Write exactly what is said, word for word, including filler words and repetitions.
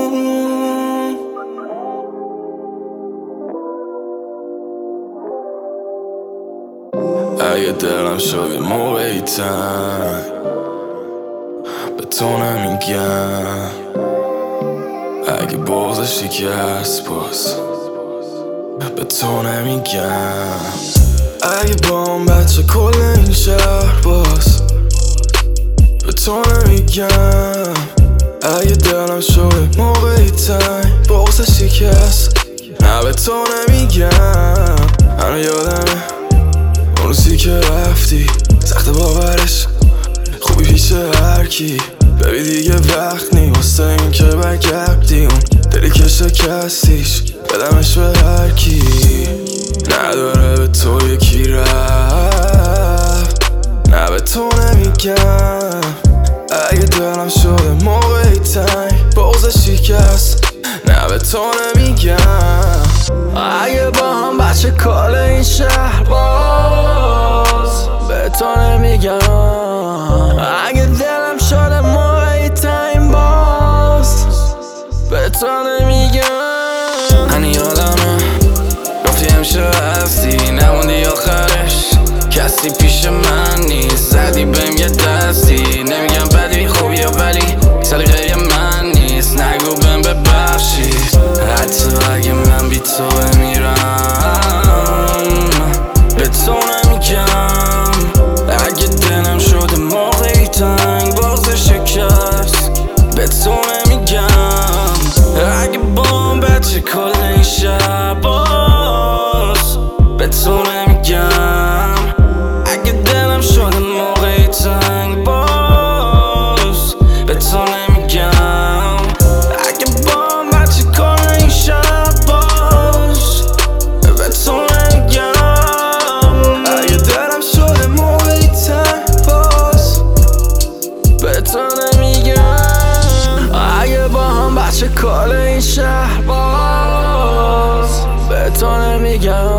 اگه دلم شد یه موقعی تنگ به تو نمیگم، اگه بغض شکست باز به تو نمیگم، اگه با اون بچه کل این شهر باز به تو نمیگم، اگه دلم شد یه موقعی تنگ بغض شکست نه به تو نمیگم. هنو یادمه اون روزی که رفتی، سخت باورش خوبی پیش هرکی، ببی دیگه وقت نی واسه این که برگردی، اون دلی که شکستیش بدمش به هرکی، نداره به تو یکی رفت نه به تو نمیگم، اگه دلم شده موقعی تنگ بغض شکست نه به تو نمیگم، اگه با هم بچه کال این شهر باز به تو نمیگم، اگه دلم شده موقعی تایم باز به تو نمیگم. هنی یادمه گفتی همیشه هستی، نموندی آخرش کسی پیش من نیست، زدی بهم یه دستی، نمیگم بدی خوبی یا ولی سلیقه من نیست، نگو بهم ببخشید حتی اگه من بی تو بمیرم به تو نمیگم، اگه دلم شده موقعی تنگ باز شکست به تو نمیگم، اگه بام بچه کل این شب باز به تو نمیگم، اگه دلم شده موقعی تنگ باز به تو نمیگم، اگه بام بچه کل این شب باز به تو نمیگم، اگه دلم شده موقعی تنگ باز به تو نمیگم، اگه با هم بچه کال این شهر باز به تو نمیگم.